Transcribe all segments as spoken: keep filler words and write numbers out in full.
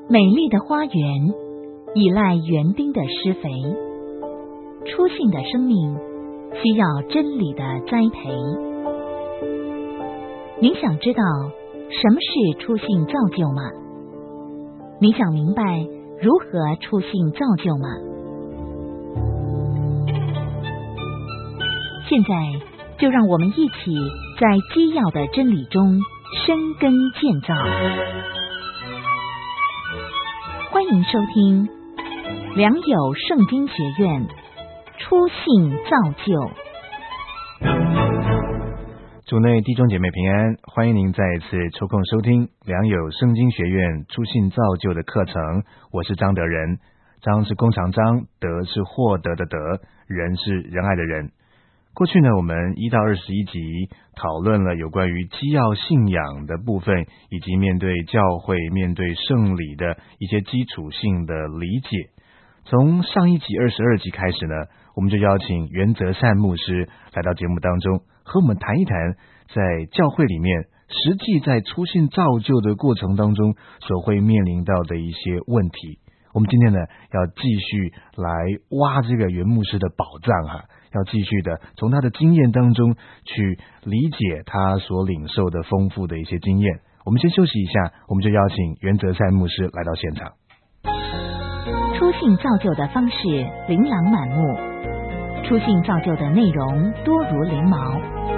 美丽的花园依赖园丁的施肥，初信的生命需要真理的栽培。您想知道什么是初信造就吗？你想明白如何初信造就吗？现在就让我们一起在基要的真理中生根建造。欢迎收听良友圣经学院初信造就。 主内弟兄姐妹平安，欢迎您再一次抽空收听良友圣经学院初信造就的课程。我是张德仁，张是弓长张，德是获得的德，仁是仁爱的仁。过去呢，我们一到二十一集讨论了有关于基要信仰的部分，以及面对教会、面对圣礼的一些基础性的理解。从上一集二十二集开始呢，我们就邀请袁泽善牧师来到节目当中，和我们谈一谈在教会里面实际在初信造就的过程当中所会面临到的一些问题。我们今天呢，要继续来挖这个袁牧师的宝藏哈、啊，要继续的从他的经验当中去理解他所领受的丰富的一些经验。我们先休息一下，我们就邀请袁泽善牧师来到现场。 初信造就的方式琳琅满目，初信造就的内容多如翎毛。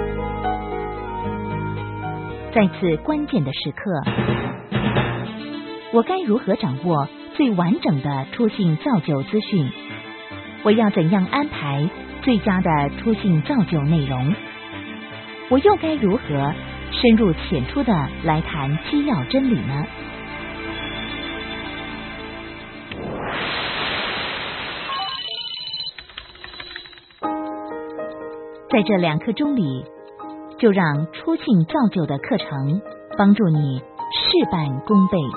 在此关键的时刻，我该如何掌握最完整的初信造就资讯？我要怎样安排最佳的初信造就内容？我又该如何深入浅出的来谈基要真理呢？在这两课钟里，就让初信造就的课程帮助你事半功倍。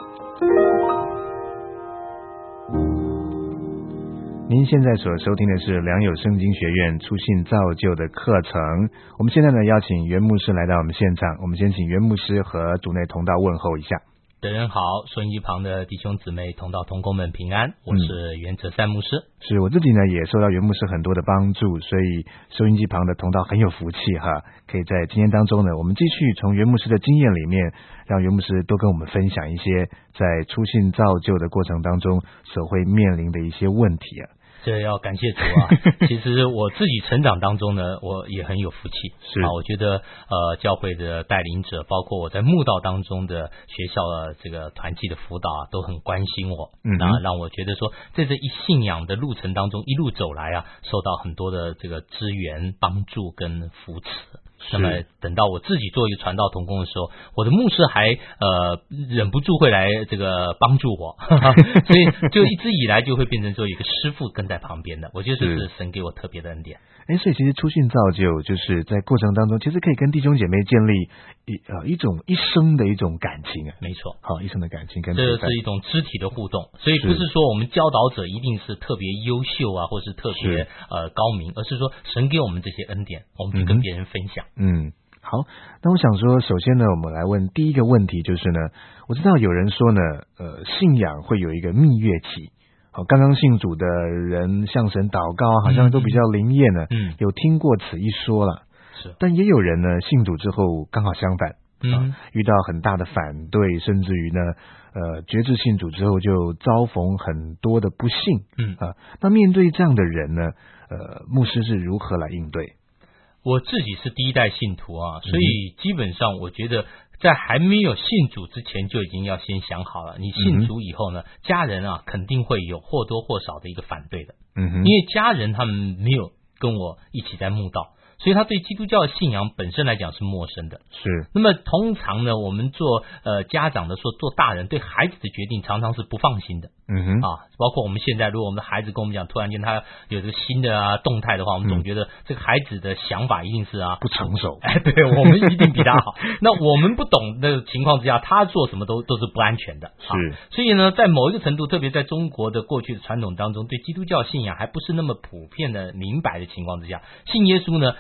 您现在所收听的是良友圣经学院初信造就的课程。我们现在呢，邀请袁牧师来到我们现场。我们先请袁牧师和主内同道问候一下。 德仁好，收音机旁的弟兄姊妹同道同工们平安，我是袁泽善牧师。 嗯、是我自己呢，也受到袁牧师很多的帮助，所以收音机旁的同道很有福气哈。可以在今天当中呢，我们继续从袁牧师的经验里面，让袁牧师多跟我们分享一些在初信造就的过程当中所会面临的一些问题啊。 这要感谢主啊！其实我自己成长当中呢，我也很有福气。是啊，我觉得呃，教会的带领者，包括我在慕道当中的学校的这个团契的辅导啊，都很关心我。嗯，那让我觉得说，在这一信仰的路程当中，一路走来啊，受到很多的这个支援、帮助跟扶持。那么等到我自己做一个传道同工的时候，我的牧师还呃忍不住会来这个帮助我，所以就一直以来就会变成说有一个师父跟在旁边的，我觉得这是神给我特别的恩典。 哎，所以其实初信造就就是在过程当中，其实可以跟弟兄姐妹建立一呃一种一生的一种感情啊。 没错， 好，一生的感情跟这是一种肢体的互动，所以不是说我们教导者一定是特别优秀啊，或是特别呃高明，而是说神给我们这些恩典，我们去跟别人分享。 嗯，好，那我想说，首先呢，我们来问第一个问题，就是呢，我知道有人说呢，呃，信仰会有一个蜜月期。好，刚刚信主的人向神祷告，好像都比较灵验呢。嗯，有听过此一说了。是，但也有人呢，信主之后刚好相反，嗯、啊，遇到很大的反对，甚至于呢，呃，决志信主之后就遭逢很多的不幸。嗯啊，那面对这样的人呢，呃，牧师是如何来应对？ 我自己是第一代信徒啊，所以基本上我觉得在还没有信主之前就已经要先想好了，你信主以后呢，嗯、家人啊肯定会有或多或少的一个反对的，嗯哼，因为家人他们没有跟我一起在慕道，所以他对基督教的信仰本身来讲是陌生的。是，那么通常呢，我们做呃家长的说，做大人对孩子的决定常常是不放心的。嗯哼，啊，包括我们现在，如果我们的孩子跟我们讲，突然间他有这个新的啊动态的话，我们总觉得这个孩子的想法一定是啊不成熟。 哎，对，我们一定比他好。那我们不懂的情况之下，他做什么都都是不安全的。是，啊，所以呢，在某一个程度，特别在中国的过去的传统当中，对基督教信仰还不是那么普遍的明白的情况之下，信耶稣呢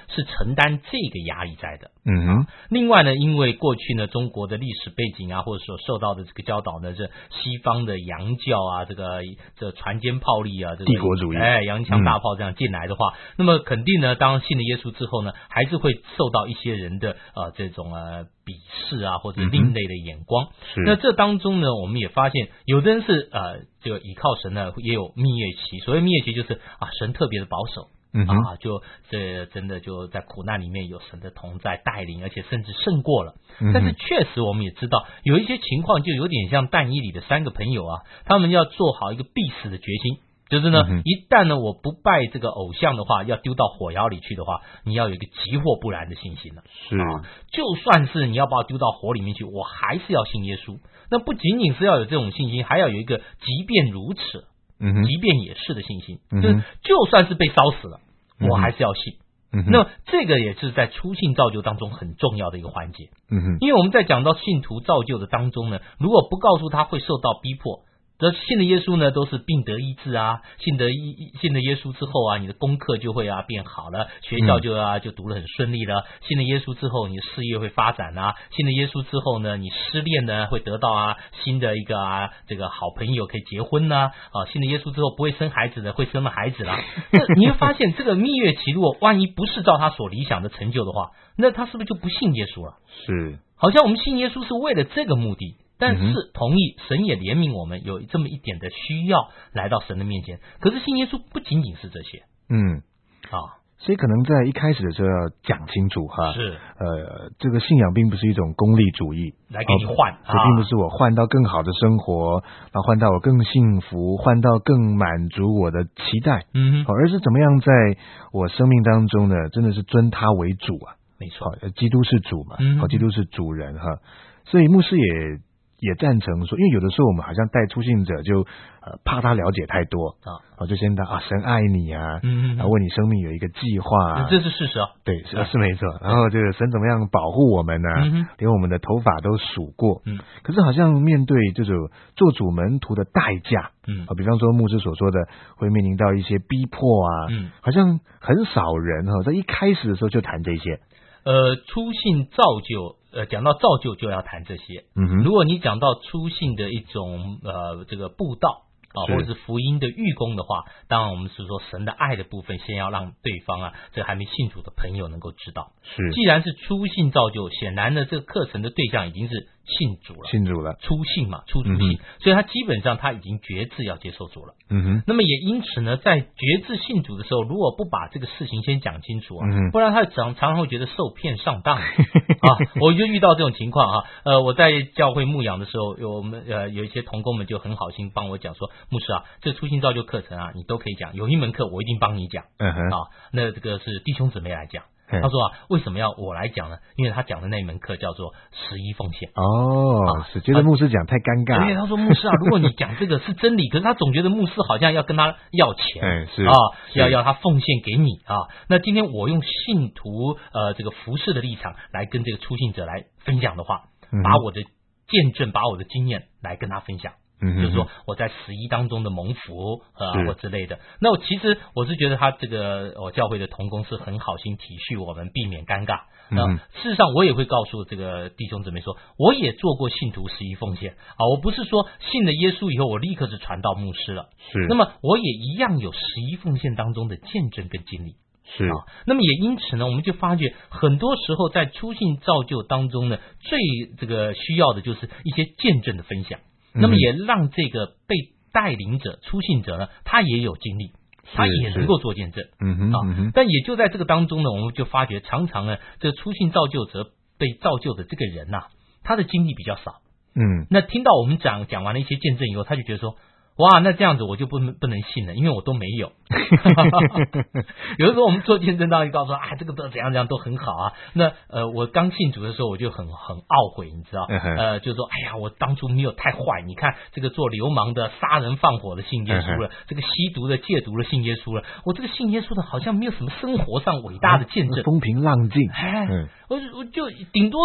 是承担这个压力在的。 嗯哼。 另外呢，因为过去呢中国的历史背景啊，或者说受到的这个教导呢，是西方的洋教啊，这个这船坚炮利啊，这个帝国主义， 哎，洋枪大炮这样进来的话，嗯、那么肯定呢，当信了耶稣之后呢，还是会受到一些人的呃这种呃鄙视啊，或者另类的眼光。 嗯、 那这当中呢，我们也发现有的人是呃这个倚靠神呢，也有蜜月期。所谓蜜月期就是啊，神特别的保守。 嗯啊，就这真的就在苦难里面有神的同在带领，而且甚至胜过了。 嗯、 但是确实我们也知道，有一些情况就有点像但以理的三个朋友啊，他们要做好一个必死的决心，就是呢， 嗯、 一旦呢我不拜这个偶像的话，要丢到火窑里去的话，你要有一个急火不燃的信心了。 是啊，就算是你要把我丢到火里面去，我还是要信耶稣。那不仅仅是要有这种信心，还要有一个即便如此。 嗯， 即便也是的信心， 嗯、 就是就算是被烧死了，嗯、我还是要信。 嗯、 那么这个也是在初信造就当中很重要的一个环节。 嗯哼， 因为我们在讲到信徒造就的当中呢，如果不告诉他会受到逼迫，这信的耶稣呢都是病得医治啊，信得信的耶稣之后啊，你的功课就会啊变好了，学校就啊、嗯、就读得很顺利了。信了耶稣之后，你的事业会发展啊，信了耶稣之后呢，你失恋呢会得到啊新的一个啊这个好朋友可以结婚呢啊，信了耶稣之后不会生孩子的会生了孩子啦。那你会发现这个蜜月期如果万一不是照他所理想的成就的话，那他是不是就不信耶稣了？ 是， 好像我们信耶稣是为了这个目的。但是同意神也怜悯我们有这么一点的需要来到神的面前，可是信耶稣不仅仅是这些。 嗯啊， 所以可能在一开始的时候要讲清楚哈， 是呃，这个信仰并不是一种功利主义来给你换， 这、啊、并不是我换到更好的生活，然后换到我更幸福，换到更满足我的期待， 嗯哼， 而是怎么样在我生命当中呢，真的是尊他为主啊， 没错， 基督是主嘛， 嗯， 基督是主人哈，所以牧师也。也赞成说，因为有的时候我们好像带初信者就呃怕他了解太多啊，我就先到啊神爱你啊， 嗯， 然后为你生命有一个计划、啊， 这是事实啊， 对，是是没错。然后这个神怎么样保护我们呢、啊？ 嗯、 连我们的头发都数过， 嗯， 可是好像面对这种做主门徒的代价， 嗯， 啊，比方说牧师所说的会面临到一些逼迫啊， 嗯， 好像很少人哈、哦，在一开始的时候就谈这些， 呃，初信造就。呃，讲到造就就要谈这些。 嗯哼， 如果你讲到初信的一种呃这个布道啊，或者是福音的预功的话，当然我们是说神的爱的部分，先要让对方啊，这还没信主的朋友能够知道。 是， 既然是初信造就，显然呢，这个课程的对象已经是信主了， 信主了， 初信嘛，初主信、嗯，所以他基本上他已经决志要接受主了。 嗯哼， 那么也因此呢，在决志信主的时候，如果不把这个事情先讲清楚啊， 嗯、 不然他常常常会觉得受骗上当啊。我就遇到这种情况啊，呃，我在教会牧养的时候，有我们呃有一些同工们就很好心帮我讲说，牧师啊，这初信造就课程啊，你都可以讲，有一门课我一定帮你讲。 嗯哼， 啊，那这个是弟兄姊妹来讲。他说啊，为什么要我来讲呢？因为他讲的那门课叫做十一奉献。 哦，啊、是觉得牧师讲太尴尬。 对，他说牧师啊，如果你讲这个是真理，可是他总觉得牧师好像要跟他要钱， 嗯，是啊，要要他奉献给你啊。那今天我用信徒呃这个服事的立场来跟这个初信者来分享的话， 嗯、 把我的见证，把我的经验来跟他分享。 嗯， 就是说我在十一当中的蒙福呃或之类的。那我其实我是觉得他这个我教会的同工是很好心体恤我们，避免尴尬。那、 嗯、 事实上我也会告诉这个弟兄姊妹说，我也做过信徒十一奉献啊，我不是说信了耶稣以后我立刻是传道牧师了， 是。 那么我也一样有十一奉献当中的见证跟经历。 是啊，那么也因此呢，我们就发觉很多时候在初信造就当中呢，最这个需要的就是一些见证的分享。那么也让这个被带领者、初信者呢，他也有经历，他也能够做见证。 嗯哼， 啊、 嗯哼， 但也就在这个当中呢，我们就发觉，常常呢，这初信造就者被造就的这个人呐、啊，他的经历比较少。 嗯， 那听到我们讲讲完了一些见证以后，他就觉得说，哇，那这样子我就不能不能信了，因为我都没有。有的时候我们做见证，当然告诉说啊，这个都怎样怎样都很好啊。那呃，我刚信主的时候，我就很很懊悔，你知道，呃，就是说，哎呀，我当初没有太坏。你看这个做流氓的、杀人放火的信耶稣了，这个吸毒的、戒毒的信耶稣了。我这个信耶稣的，好像没有什么生活上伟大的见证， 风平浪静。 哎，我我就顶多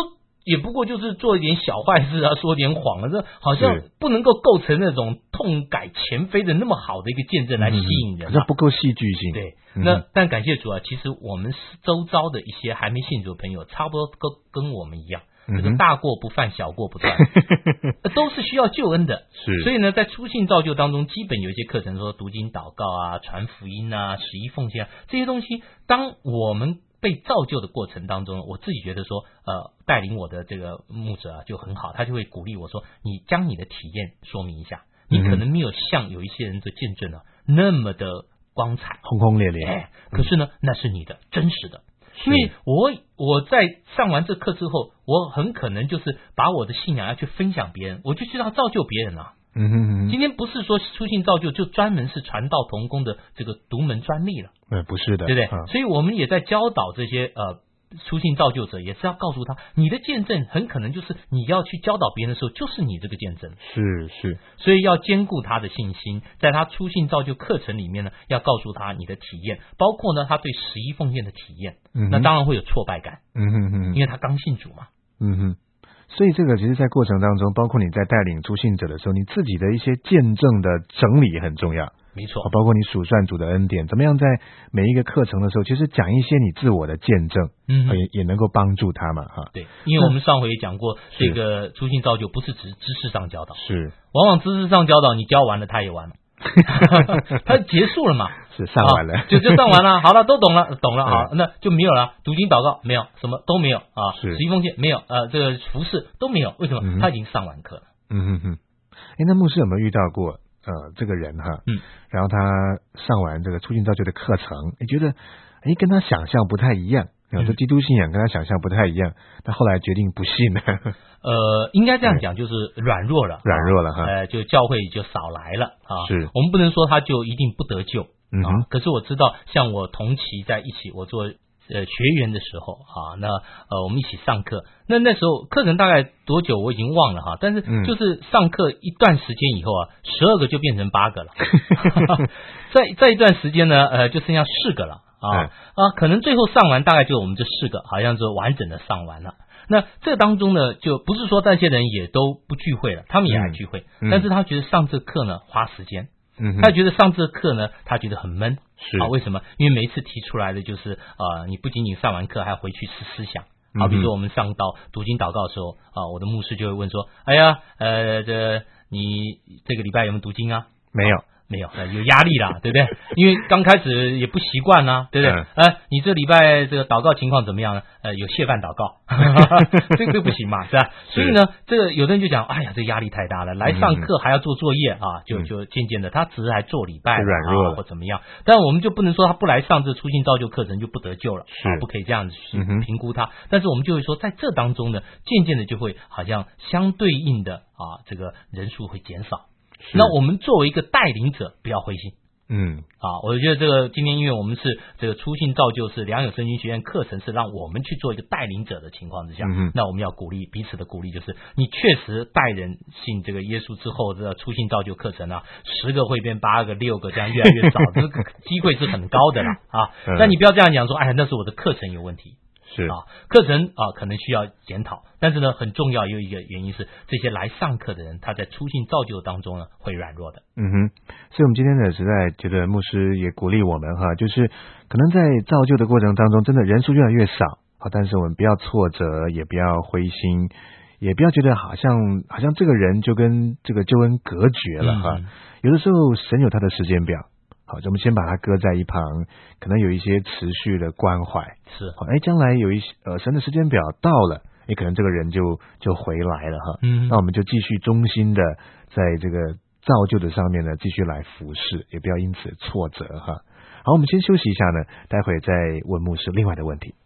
也不过就是做一点小坏事啊，说点谎啊，这好像不能够构成那种痛改前非的那么好的一个见证来吸引人、啊， 好像不够戏剧性。 对，那、嗯、但感谢主啊，其实我们周遭的一些还没信主的朋友，差不多跟跟我们一样。这个大过不犯，小过不断，都是需要救恩的。 是， 所以呢，在初信造就当中，基本有一些课程说读经、祷告啊、传福音啊、十一奉献啊这些东西。当我们被造就的过程当中，我自己觉得说，呃，带领我的这个牧者啊就很好，他就会鼓励我说，你将你的体验说明一下，你可能没有像有一些人的见证啊那么的光彩、 轰轰烈烈， 哎，可是呢，那是你的真实的。因为我我在上完这课之后，我很可能就是把我的信仰要去分享别人，我就知道造就别人啊。 嗯哼哼， 今天不是说初信造就就专门是传道同工的这个独门专利了， 呃，不是的， 对不对？ 嗯、 所以我们也在教导这些呃初信造就者，也是要告诉他，你的见证很可能就是你要去教导别人的时候，就是你这个见证。 是是， 所以要兼顾他的信心，在他初信造就课程里面呢，要告诉他你的体验，包括呢他对十一奉献的体验， 嗯、 那当然会有挫败感， 嗯哼哼， 因为他刚信主嘛， 嗯哼。所以这个其实在过程当中，包括你在带领初信者的时候，你自己的一些见证的整理也很重要。 没错， 包括你数算主的恩典，怎么样在每一个课程的时候，其实讲一些你自我的见证， 嗯， 也也能够帮助他嘛，哈。 对，因为我们上回也讲过，这个初信造就不是指知识上教导， 是， 往往知识上教导，你教完了，他也完了。他结束了嘛？ 是上完了， 啊、就就上完了，好了，都懂了，懂了，好，嗯、那就没有了。读经祷告没有，什么都没有啊。 是， 十一奉献没有，呃，这个服事都没有，为什么？嗯、他已经上完课了。 嗯哼哼。哎，那牧师有没有遇到过呃这个人哈？ 嗯， 然后他上完这个初信造就的课程，你觉得哎跟他想象不太一样，有这基督信仰跟他想象不太一样，他后来决定不信了。 呃，应该这样讲，就是软弱了， 软弱了哈， 呃，就教会就少来了啊。 是， 我们不能说他就一定不得救， 嗯哼。 啊、可是我知道，像我同期在一起，我做呃学员的时候啊，那呃我们一起上课，那那时候课程大概多久我已经忘了哈，但是就是上课一段时间以后啊，十二个就变成八个了，在在一段时间呢，呃，就剩下四个了啊啊，可能最后上完大概就我们这四个，好像就完整的上完了。那这当中呢，就不是说那些人也都不聚会了，他们也还聚会，嗯、但是他觉得上这课呢花时间， 嗯， 他觉得上这课呢，他觉得很闷， 是啊，为什么？因为每一次提出来的就是呃，你不仅仅上完课，还要回去思思想。好，比如说我们上到读经祷告的时候啊，我的牧师就会问说，哎呀，呃，这你这个礼拜有没有读经啊？ 没有。 没有，有压力啦，对不对？因为刚开始也不习惯啊，对不对？ 嗯、 呃，你这礼拜这个祷告情况怎么样呢？呃，有谢饭祷告，这个不行嘛，是吧？所以呢，这个有的人就讲，哎呀，这压力太大了，来上课还要做作业啊，就就渐渐的，他只是来做礼拜软弱了或怎么样，但我们就不能说他不来上这初信造就课程就不得救了， 是、 啊、不可以这样子去评估他。但是我们就会说，在这当中呢，渐渐的就会好像相对应的啊，这个人数会减少。那我们作为一个带领者，不要灰心。 嗯， 啊，我觉得这个今天因为我们是这个初信造就是良友圣经学院课程，是让我们去做一个带领者的情况之下， 嗯、 那我们要鼓励彼此的鼓励，就是你确实带人信这个耶稣之后，这个初信造就课程啊，十个会变八个、六个，这样越来越少，这个机会是很高的啦啊。 嗯、 但你不要这样讲说，哎，那是我的课程有问题。 是啊，课程啊可能需要检讨，但是呢，很重要有一个原因是，这些来上课的人，他在初信造就当中呢，会软弱的。 嗯哼，所以我们今天呢，实在觉得牧师也鼓励我们哈，就是可能在造就的过程当中，真的人数越来越少啊，但是我们不要挫折，也不要灰心，也不要觉得好像好像这个人就跟这个救恩隔绝了哈。嗯、有的时候神有他的时间表。好，我们先把它搁在一旁，可能有一些持续的关怀， 是好，哎，将来有一些呃神的时间表到了，也可能这个人就就回来了哈， 嗯， 那我们就继续忠心的在这个造就的上面呢，继续来服侍，也不要因此挫折哈。好，我们先休息一下呢，待会再问牧师另外的问题。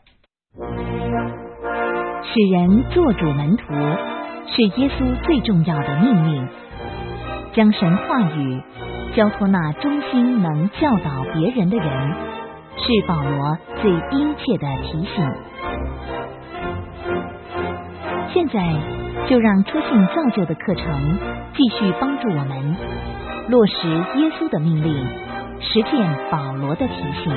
使人做主门徒是耶稣最重要的命令，将神话语交托那忠心能教导别人的人，是保罗最殷切的提醒。现在就让初信造就的课程继续帮助我们落实耶稣的命令，实践保罗的提醒。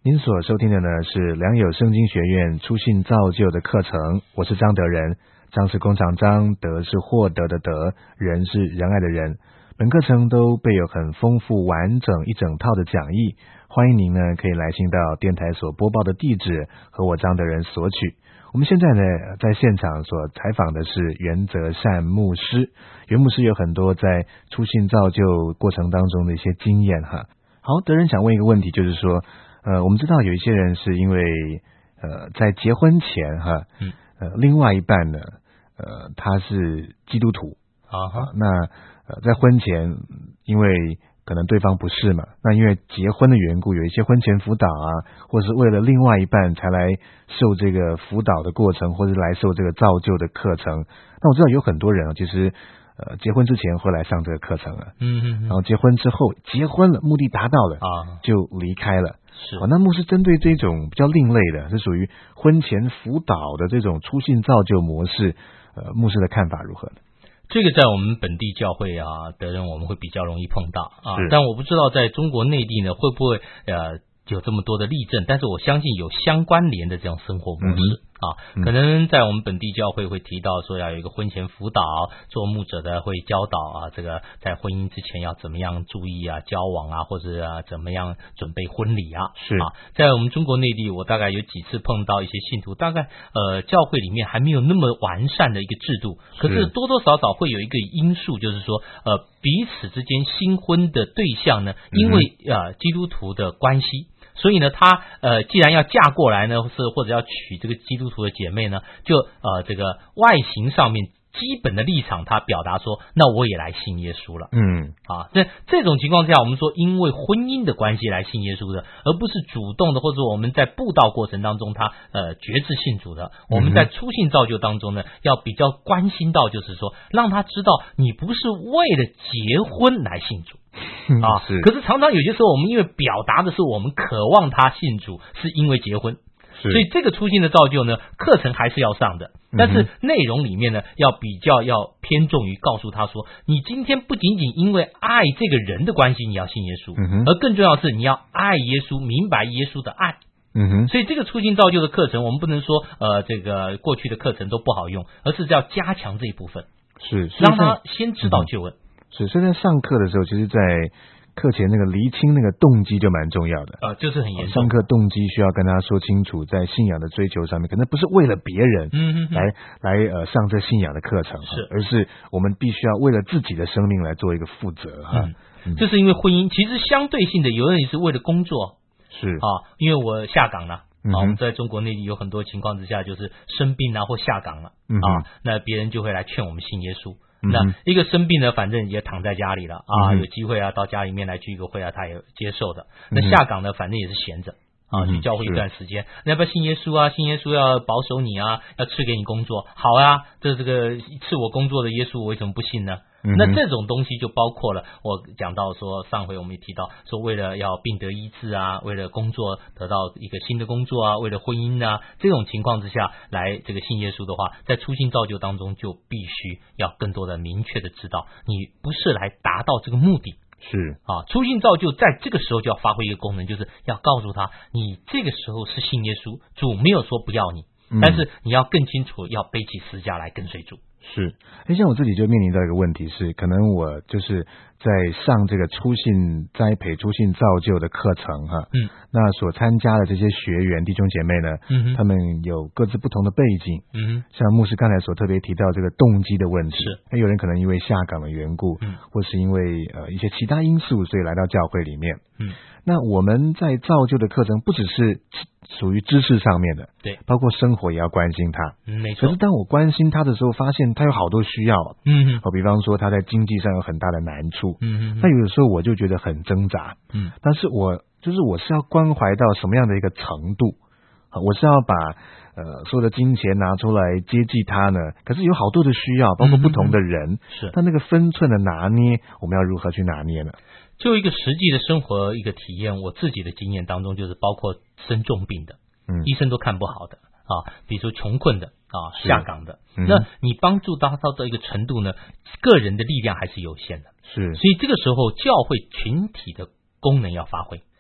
您所收听的呢是良友圣经学院初信造就的课程，我是张德仁，张是弓长张，德是获得的德，仁是仁爱的仁。本课程都备有很丰富完整一整套的讲义，欢迎您呢可以来信到电台所播报的地址和我张德仁索取。我们现在呢在现场所采访的是袁泽善牧师，袁牧师有很多在初信造就过程当中的一些经验哈。好，德仁想问一个问题，就是说呃，我们知道有一些人是因为呃在结婚前哈，嗯，呃，另外一半呢，呃，他是基督徒啊，那呃在婚前因为可能对方不是嘛，那因为结婚的缘故，有一些婚前辅导啊，或是为了另外一半才来受这个辅导的过程，或是来受这个造就的课程。那我知道有很多人啊，其实呃结婚之前会来上这个课程了，嗯嗯，然后结婚之后结婚了，目的达到了啊，就离开了。是，哦，那牧师针对这种比较另类的，是属于婚前辅导的这种初信造就模式，呃，牧师的看法如何呢？ 这个在我们本地教会啊的人，我们会比较容易碰到啊，但我不知道在中国内地呢会不会呃有这么多的例证，但是我相信有相关联的这种生活模式。嗯啊，可能在我们本地教会会提到说要有一个婚前辅导，做牧者的会教导啊，这个在婚姻之前要怎么样注意啊，交往啊，或者啊怎么样准备婚礼啊。是啊，在我们中国内地，我大概有几次碰到一些信徒，大概呃教会里面还没有那么完善的一个制度，可是多多少少会有一个因素，就是说呃彼此之间新婚的对象呢，因为呃基督徒的关系。所以呢，他呃，既然要嫁过来呢，是或者要娶这个基督徒的姐妹呢，就呃，这个外形上面基本的立场，他表达说，那我也来信耶稣了。嗯，啊，那这种情况下，我们说因为婚姻的关系来信耶稣的，而不是主动的，或者我们在布道过程当中他呃决志信主的。我们在初信造就当中呢，要比较关心到，就是说，让他知道你不是为了结婚来信主。啊，是。可是常常有些时候，我们因为表达的是我们渴望他信主，是因为结婚，所以这个初信的造就呢，课程还是要上的，但是内容里面呢，要比较要偏重于告诉他说，你今天不仅仅因为爱这个人的关系你要信耶稣，嗯、而更重要的是你要爱耶稣，明白耶稣的爱。嗯哼，所以这个初信造就的课程，我们不能说呃这个过去的课程都不好用，而是要加强这一部分，是让他先知道救恩。嗯是，所以在上课的时候，其实在课前那个厘清那个动机就蛮重要的。 呃，就是很严重。 上课动机需要跟他说清楚，在信仰的追求上面，可能不是为了别人，嗯哼哼来来呃上这信仰的课程，是，而是我们必须要为了自己的生命来做一个负责哈。 嗯，嗯这是因为婚姻其实相对性的，有人也是为了工作，是啊，因为我下岗了。啊，我们在中国内地有很多情况之下，就是生病啊或下岗了，嗯、啊，那别人就会来劝我们信耶稣。那一个生病呢，反正也躺在家里了啊，有机会啊到家里面来聚一个会啊，他也接受的。那下岗呢，反正也是闲着啊，去教会一段时间，那要不要信耶稣啊？信耶稣要保守你啊，要赐给你工作，好啊，这这个赐我工作的耶稣，我为什么不信呢？那这种东西就包括了我讲到说，上回我们也提到说，为了要病得医治啊，为了工作得到一个新的工作啊，为了婚姻啊，这种情况之下来这个信耶稣的话，在初信造就当中就必须要更多的明确的知道，你不是来达到这个目的。是啊，初信造就在这个时候就要发挥一个功能，就是要告诉他，你这个时候是信耶稣，主没有说不要你，嗯、但是你要更清楚要背起十字架来跟随主。 是，哎，像我自己就面临到一个问题是，可能我就是在上这个初信栽培、初信造就的课程哈，嗯，那所参加的这些学员弟兄姐妹呢，嗯，他们有各自不同的背景，嗯，像牧师刚才所特别提到这个动机的问题，是，有人可能因为下岗的缘故，嗯，或是因为呃一些其他因素，所以来到教会里面，嗯，那我们在造就的课程不只是属于知识上面的，对，包括生活也要关心他，嗯，没错。可是当我关心他的时候，发现他有好多需要，嗯，好，比方说他在经济上有很大的难处，嗯，那有的时候我就觉得很挣扎，嗯，但是我就是我是要关怀到什么样的一个程度，我是要把呃所有的金钱拿出来接济他呢？可是有好多的需要，包括不同的人，嗯、是，但那个分寸的拿捏，我们要如何去拿捏呢？ 就一个实际的生活一个体验，我自己的经验当中，就是包括生重病的，嗯，医生都看不好的啊，比如说穷困的啊，下岗的，嗯、那你帮助到到一个程度呢，个人的力量还是有限的，是，所以这个时候教会群体的功能要发挥。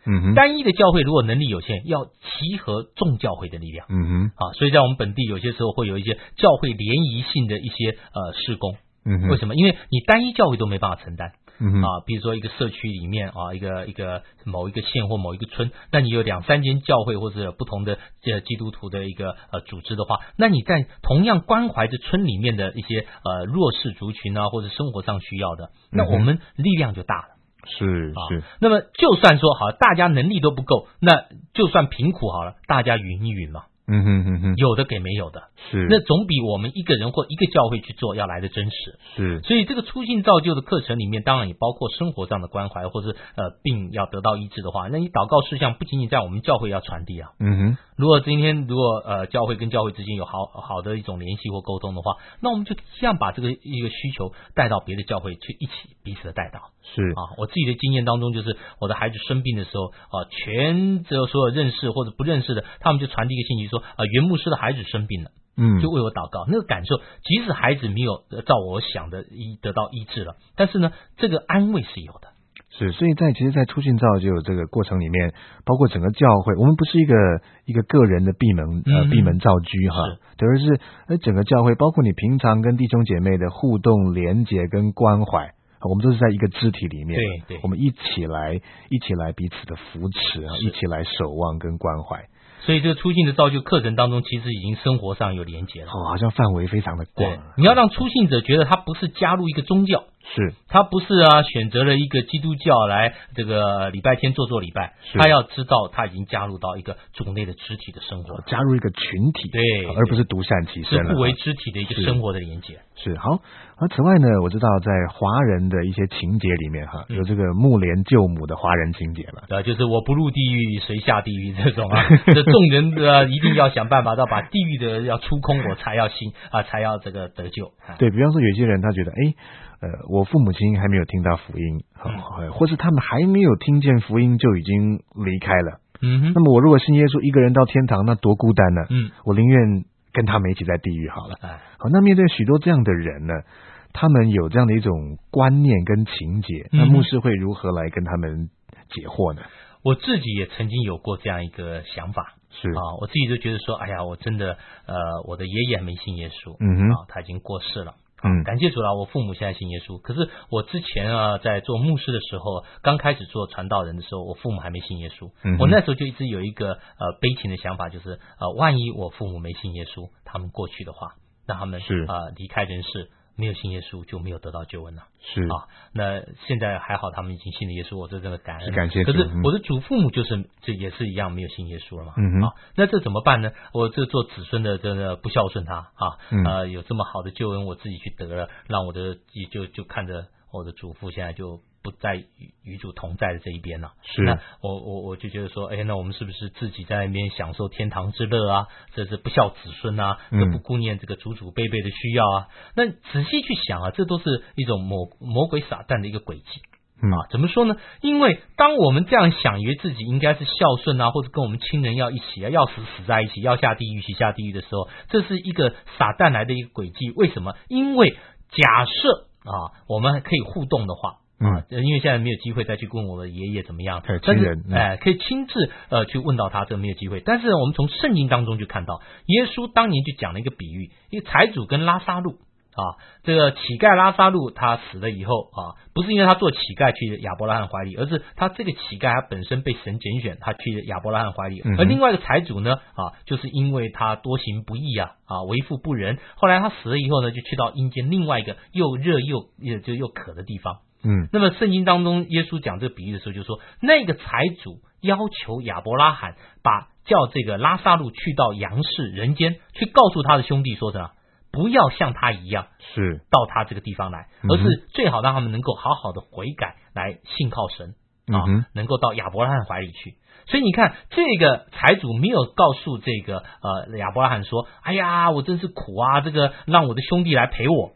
嗯哼， 单一的教会如果能力有限，要集合众教会的力量。 嗯哼， 啊，所以在我们本地有些时候会有一些教会联谊性的一些呃事工。 嗯哼， 为什么？因为你单一教会都没办法承担。 嗯哼， 啊，比如说一个社区里面啊，一个一个某一个县或某一个村，那你有两三间教会或者不同的呃基督徒的一个呃组织的话，那你在同样关怀着村里面的一些呃弱势族群啊，或者生活上需要的，那我们力量就大了。 是是、 啊，那么就算说好，大家能力都不够，那就算贫苦好了，大家匀一匀嘛。 嗯哼哼哼， 有的给没有的， 是， 那总比我们一个人或一个教会去做要来的真实。 是， 所以这个初信造就的课程里面，当然也包括生活上的关怀，或者呃病要得到医治的话，那你祷告事项不仅仅在我们教会要传递啊。 嗯哼， 如果今天如果呃教会跟教会之间有好好的一种联系或沟通的话，那我们就这样把这个一个需求带到别的教会去，一起彼此的带到。 是啊，我自己的经验当中，就是我的孩子生病的时候啊，全这所有认识或者不认识的，他们就传递一个信息说啊，袁牧师的孩子生病了， 嗯， 就为我祷告。那个感受，即使孩子没有照我想的医得到医治了，但是呢，这个安慰是有的。 是，所以在其实，在初信造就这个过程里面，包括整个教会，我们不是一个一个个人的闭门呃闭门造车哈，而是呃整个教会，包括你平常跟弟兄姐妹的互动、连结跟关怀。我们都是在一个肢体里面， 对对， 我们一起来，一起来彼此的扶持啊，一起来守望跟关怀。 所以这个初信的造就课程当中，其实已经生活上有连结了。 哦，好像范围非常的广。 你要让初信者觉得他不是加入一个宗教， 是他不是啊选择了一个基督教来这个礼拜天做做礼拜，他要知道他已经加入到一个主内的肢体的生活， 加入一个群体， 对， 而不是独善其身， 是互为肢体的一个生活的连结。 是好。而此外呢，我知道在华人的一些情节里面哈，有这个木莲救母的华人情节了。 对，就是我不入地狱谁下地狱这种啊，这众人的一定要想办法到把地狱的要出空，我才要信啊，才要这个得救。 对，比方说有些人他觉得，哎，呃，我父母亲还没有听到福音，嗯、或是他们还没有听见福音就已经离开了。 嗯哼， 那么我如果信耶稣，一个人到天堂，那多孤单呢？ 嗯， 我宁愿跟他们一起在地狱好了。 哎， 好，那面对许多这样的人呢，他们有这样的一种观念跟情节，那牧师会如何来跟他们解惑呢？ 我自己也曾经有过这样一个想法， 是啊，我自己就觉得说，哎呀，我真的呃，我的爷爷没信耶稣， 嗯哼， 啊，他已经过世了。 嗯， 感谢主了，我父母现在信耶稣。可是我之前啊，在做牧师的时候，刚开始做传道人的时候，我父母还没信耶稣。 嗯、 我那时候就一直有一个呃悲情的想法，就是呃，万一我父母没信耶稣，他们过去的话，那他们是啊、呃、离开人世，没有信耶稣就没有得到救恩了。 是啊，那现在还好，他们已经信了耶稣，我这真的感恩， 是感谢主。 可是我的祖父母就是这也是一样没有信耶稣了嘛。 嗯啊，那这怎么办呢？我这做子孙的真的不孝顺他啊， 嗯、 呃，有这么好的救恩，我自己去得了，让我的就就看着我的祖父现在就不在与与主同在的这一边了。 是， 那我我我就觉得说，哎，那我们是不是自己在那边享受天堂之乐啊？这是不孝子孙啊，这不顾念这个祖祖辈辈的需要啊？那仔细去想啊，这都是一种魔魔鬼撒旦的一个诡计。 嗯啊，怎么说呢？因为当我们这样想，以为自己应该是孝顺啊，或者跟我们亲人要一起啊，要死死在一起，要下地狱去下地狱的时候，这是一个撒旦来的一个诡计。为什么？因为假设啊，我们可以互动的话。啊，因为现在没有机会再去问我的爷爷怎么样， 但是哎、呃，可以亲自呃去问到他，这没有机会。但是我们从圣经当中就看到，耶稣当年就讲了一个比喻，一个财主跟拉撒路啊，这个乞丐拉撒路他死了以后啊，不是因为他做乞丐去亚伯拉罕怀里，而是他这个乞丐他本身被神拣选，他去亚伯拉罕怀里。 嗯、 而另外一个财主呢啊，就是因为他多行不义啊啊，为富不仁，后来他死了以后呢，就去到阴间另外一个又热又就又渴的地方。 嗯， 那么圣经当中，耶稣讲这个比喻的时候，就说那个财主要求亚伯拉罕把叫这个拉撒路去到阳世人间，去告诉他的兄弟说什么，不要像他一样是到他这个地方来， 嗯、 而是最好让他们能够好好的悔改，来信靠神啊， 嗯、 能够到亚伯拉罕怀里去。所以你看，这个财主没有告诉这个呃亚伯拉罕说，哎呀，我真是苦啊，这个让我的兄弟来陪我。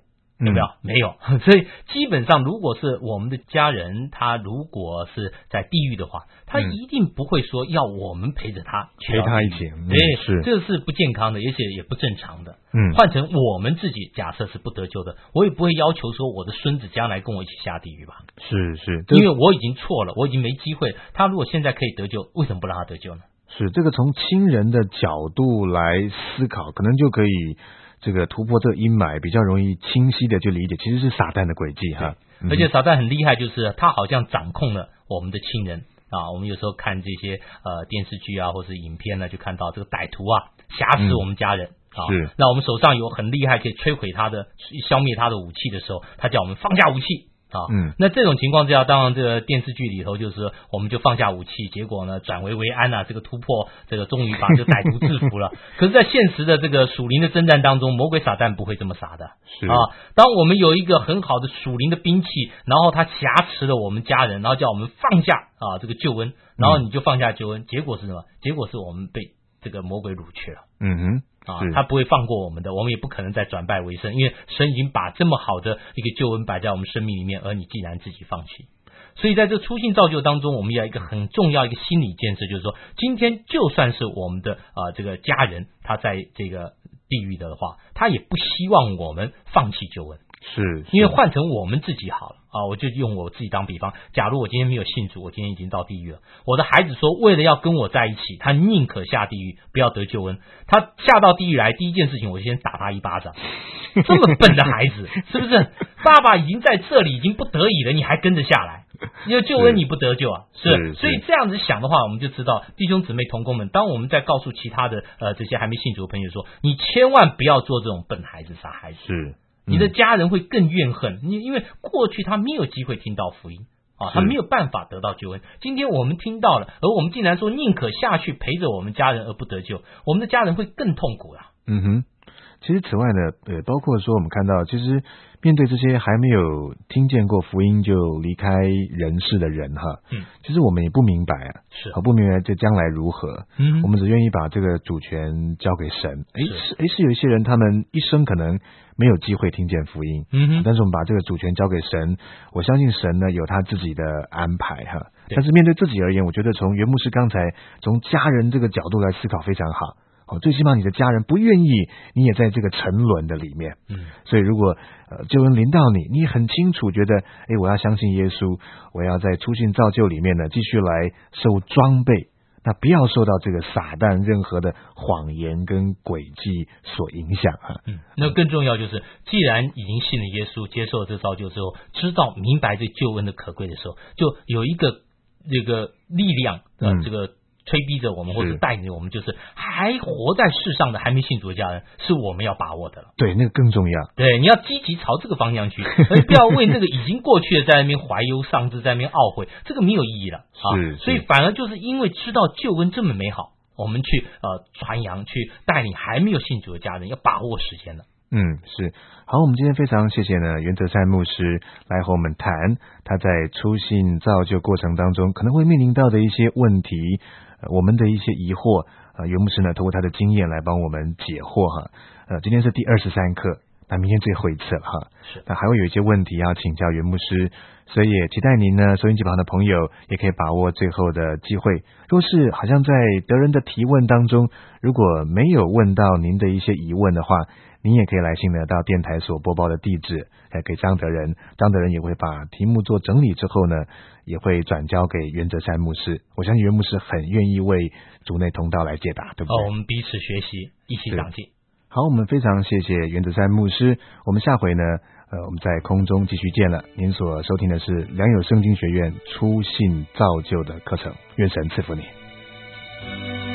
有没有？嗯、没有。所以基本上，如果是我们的家人，他如果是在地狱的话，他一定不会说要我们陪着他去陪他一起，嗯、 对， 是这是不健康的，而且也不正常的。 嗯， 换成我们自己，假设是不得救的，我也不会要求说我的孙子将来跟我一起下地狱吧？ 是是， 因为我已经错了，我已经没机会。他如果现在可以得救，为什么不让他得救呢？ 是这个从亲人的角度来思考，可能就可以这个突破这个阴霾，比较容易清晰的就理解，其实是撒旦的诡计哈。 嗯、而且撒旦很厉害，就是他好像掌控了我们的亲人啊。我们有时候看这些呃电视剧啊，或是影片呢，就看到这个歹徒啊挟持我们家人。嗯啊， 是。 那我们手上有很厉害可以摧毁他的、消灭他的武器的时候，他叫我们放下武器啊。嗯，那这种情况之下，当然这个电视剧里头就是我们就放下武器，结果呢转危为安啊，这个突破，这个终于把这个歹徒制服了。可是，在现实的这个属灵的征战当中，魔鬼撒旦不会这么傻的。 是啊，当我们有一个很好的属灵的兵器，然后他挟持了我们家人，然后叫我们放下啊这个救恩，然后你就放下救恩，结果是什么？结果是我们被这个魔鬼掳去了。 嗯哼。 啊，他不会放过我们的，我们也不可能再转败为胜，因为神已经把这么好的一个救恩摆在我们生命里面，而你既然自己放弃，所以在这初信造就当中，我们要一个很重要一个心理建设，就是说，今天就算是我们的啊、呃、这个家人他在这个地狱的话，他也不希望我们放弃救恩。 是， 因为换成我们自己好了啊，我就用我自己当比方，假如我今天没有信主，我今天已经到地狱了，我的孩子说为了要跟我在一起，他宁可下地狱不要得救恩，他下到地狱来第一件事情我就先打他一巴掌。这么笨的孩子是不是？爸爸已经在这里已经不得已了，你还跟着下来，因为救恩你不得救啊，是, 是, 是所以这样子想的话，我们就知道弟兄姊妹同工们，当我们在告诉其他的呃这些还没信主的朋友说，你千万不要做这种笨孩子傻孩子， 是你的家人会更怨恨你，因为过去他没有机会听到福音啊，他没有办法得到救恩。今天我们听到了，而我们竟然说宁可下去陪着我们家人而不得救，我们的家人会更痛苦啊。 嗯哼，其实此外呢，呃，包括说我们看到，其实面对这些还没有听见过福音就离开人世的人哈，嗯，其实我们也不明白啊， 是啊，不明白这将来如何，嗯，我们只愿意把这个主权交给神。诶，是诶，是有一些人他们一生可能没有机会听见福音，嗯，但是我们把这个主权交给神，我相信神呢有他自己的安排哈。但是面对自己而言，我觉得从袁牧师刚才从家人这个角度来思考非常好。最起码你的家人不愿意你也在这个沉沦的里面，嗯，所以如果呃救恩临到你，你很清楚觉得，诶，我要相信耶稣，我要在初信造就里面呢继续来受装备，那不要受到这个撒旦任何的谎言跟诡计所影响啊。 嗯，那更重要就是，既然已经信了耶稣，接受了这造就之后，知道明白这救恩的可贵的时候，就有一个这个力量呃、嗯、这个。催逼着我们或者带领我们，就是还活在世上的还没信主的家人，是我们要把握的了。 对，那个更重要。 对，你要积极朝这个方向去，而不要为那个已经过去的在那边怀忧丧志，在那边懊悔，这个没有意义了啊。 是， 所以反而就是因为知道救恩这么美好，我们去呃传扬，去带领还没有信主的家人，要把握时间了。 嗯，是。好，我们今天非常谢谢呢袁哲善牧师来和我们谈他在初信造就过程当中可能会面临到的一些问题，呃、我们的一些疑惑，呃，袁牧师呢透过他的经验来帮我们解惑哈。呃，今天是第二十三课，那明天最后一次了哈。是。那还会有一些问题要请教袁牧师，所以也期待您呢收音机旁的朋友也可以把握最后的机会。若是好像在德仁的提问当中，如果没有问到您的一些疑问的话，您也可以来信呢到电台所播报的地址，来给张德仁，张德仁也会把题目做整理之后呢，也会转交给袁哲善牧师。我相信袁牧师很愿意为主内同道来解答，对不对？ 哦，我们彼此学习，一起长进。 好，我们非常谢谢袁哲善牧师。我们下回呢，呃，我们在空中继续见了。您所收听的是良友圣经学院初信造就的课程，愿神赐福你。